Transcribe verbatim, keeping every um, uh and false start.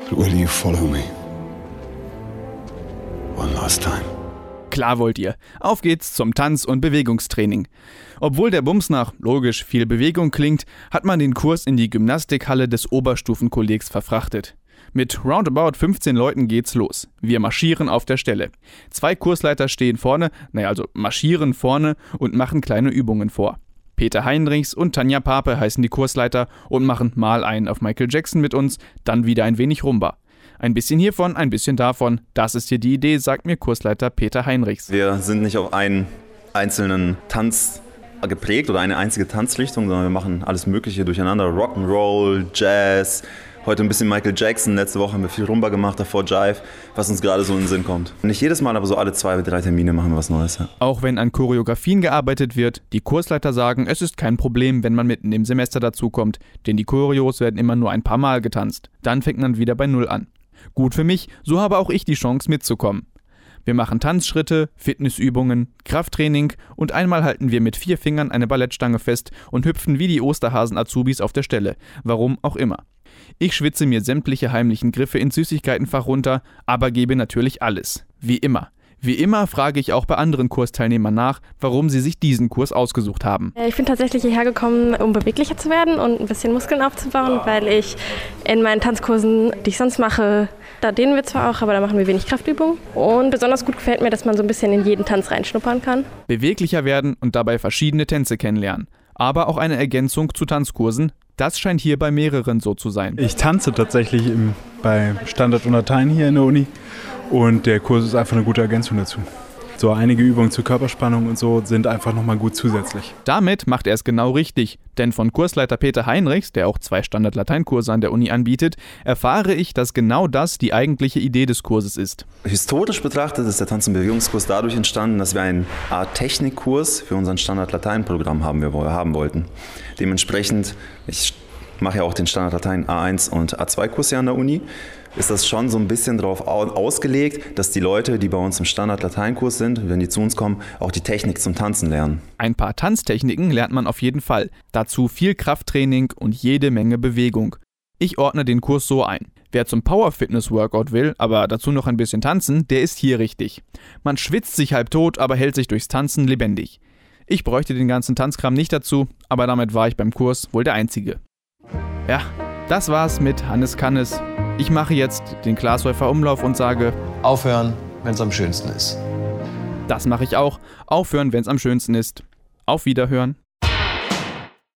But will you follow me? One last time. Klar wollt ihr. Auf geht's zum Tanz- und Bewegungstraining. Obwohl der Bums nach, logisch, viel Bewegung klingt, hat man den Kurs in die Gymnastikhalle des Oberstufenkollegs verfrachtet. Mit roundabout fünfzehn Leuten geht's los. Wir marschieren auf der Stelle. Zwei Kursleiter stehen vorne, naja also marschieren vorne und machen kleine Übungen vor. Peter Heinrichs und Tanja Pape heißen die Kursleiter und machen mal einen auf Michael Jackson mit uns, dann wieder ein wenig Rumba. Ein bisschen hiervon, ein bisschen davon. Das ist hier die Idee, sagt mir Kursleiter Peter Heinrichs. Wir sind nicht auf einen einzelnen Tanz geprägt oder eine einzige Tanzrichtung, sondern wir machen alles Mögliche durcheinander. Rock'n'Roll, Jazz, heute ein bisschen Michael Jackson. Letzte Woche haben wir viel Rumba gemacht, davor Jive, was uns gerade so in den Sinn kommt. Nicht jedes Mal, aber so alle zwei, drei Termine machen wir was Neues. Ja. Auch wenn an Choreografien gearbeitet wird, die Kursleiter sagen, es ist kein Problem, wenn man mitten im Semester dazukommt, denn die Choreos werden immer nur ein paar Mal getanzt. Dann fängt man wieder bei Null an. Gut für mich, so habe auch ich die Chance mitzukommen. Wir machen Tanzschritte, Fitnessübungen, Krafttraining und einmal halten wir mit vier Fingern eine Ballettstange fest und hüpfen wie die Osterhasen-Azubis auf der Stelle. Warum auch immer. Ich schwitze mir sämtliche heimlichen Griffe ins Süßigkeitenfach runter, aber gebe natürlich alles. Wie immer. Wie immer frage ich auch bei anderen Kursteilnehmern nach, warum sie sich diesen Kurs ausgesucht haben. Ich bin tatsächlich hierher gekommen, um beweglicher zu werden und ein bisschen Muskeln aufzubauen, weil ich in meinen Tanzkursen, die ich sonst mache, da dehnen wir zwar auch, aber da machen wir wenig Kraftübungen. Und besonders gut gefällt mir, dass man so ein bisschen in jeden Tanz reinschnuppern kann. Beweglicher werden und dabei verschiedene Tänze kennenlernen. Aber auch eine Ergänzung zu Tanzkursen. Das scheint hier bei mehreren so zu sein. Ich tanze tatsächlich im, bei Standard und Latein hier in der Uni und der Kurs ist einfach eine gute Ergänzung dazu. So einige Übungen zur Körperspannung und so sind einfach nochmal gut zusätzlich. Damit macht er es genau richtig, denn von Kursleiter Peter Heinrichs, der auch zwei Standard-Lateinkurse an der Uni anbietet, erfahre ich, dass genau das die eigentliche Idee des Kurses ist. Historisch betrachtet ist der Tanz- und Bewegungskurs dadurch entstanden, dass wir eine Art Technikkurs für unseren Standard-Latein-Programm haben, wir haben wollten. Dementsprechend, ich mache ja auch den Standard-Latein A eins und A zwei Kurs hier an der Uni, ist das schon so ein bisschen darauf ausgelegt, dass die Leute, die bei uns im Standard-Lateinkurs sind, wenn die zu uns kommen, auch die Technik zum Tanzen lernen. Ein paar Tanztechniken lernt man auf jeden Fall. Dazu viel Krafttraining und jede Menge Bewegung. Ich ordne den Kurs so ein. Wer zum Power-Fitness-Workout will, aber dazu noch ein bisschen tanzen, der ist hier richtig. Man schwitzt sich halb tot, aber hält sich durchs Tanzen lebendig. Ich bräuchte den ganzen Tanzkram nicht dazu, aber damit war ich beim Kurs wohl der Einzige. Ja, das war's mit Hannes Kannes. Ich mache jetzt den Glashäufer Umlauf und sage: Aufhören, wenn's am schönsten ist. Das mache ich auch. Aufhören, wenn's am schönsten ist. Auf Wiederhören.